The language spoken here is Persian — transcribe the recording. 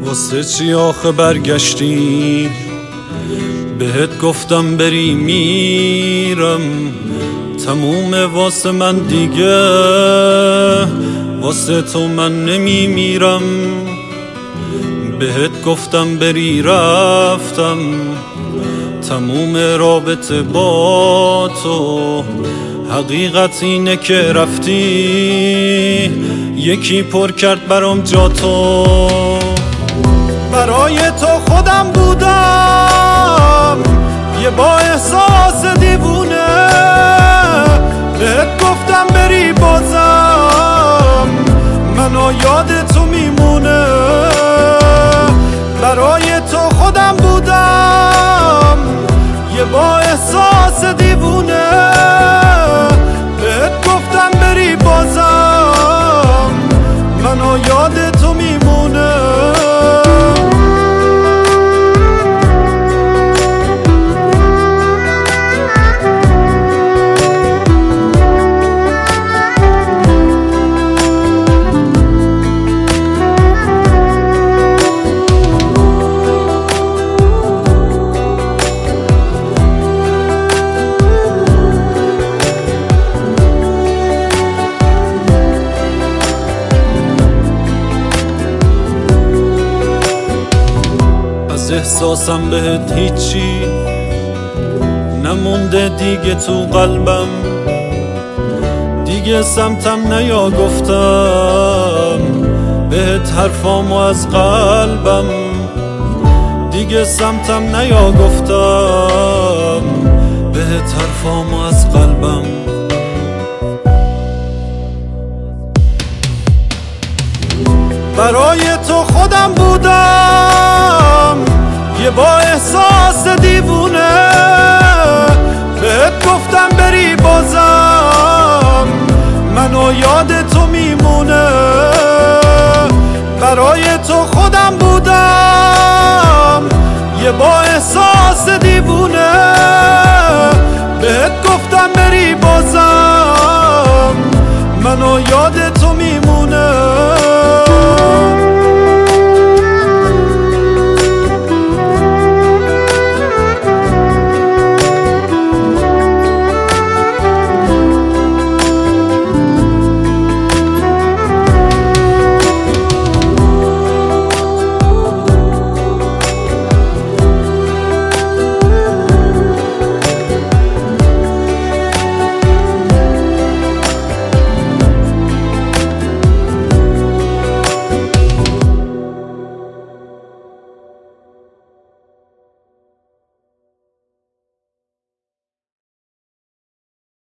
واسه چی آخه برگشتی؟ بهت گفتم بری میرم، تمومه واسه من دیگه، واسه تو من نمیمیرم. بهت گفتم بری رفتم، تموم رابطه با تو. حقیقت اینه که رفتی، یکی پر کرد برام جا تو. برای تو خودم بودم یه با احساس دیوونه، بهت گفتم بری بازم منو یاد تو میمونه. برای تو خودم بودم یه با احساس دیوونه، بهت گفتم بری بازم منو یاد تو میمونه. از احساسم بهت هیچی نمونده دیگه تو قلبم، دیگه سمتم نیا گفتم بهت حرفامو از قلبم، دیگه سمتم نیا گفتم بهت حرفامو از قلبم. برای تو خودم بودم یه با احساس دیوونه، بهت گفتم بری بازم منو یاد تو میمونه. برای تو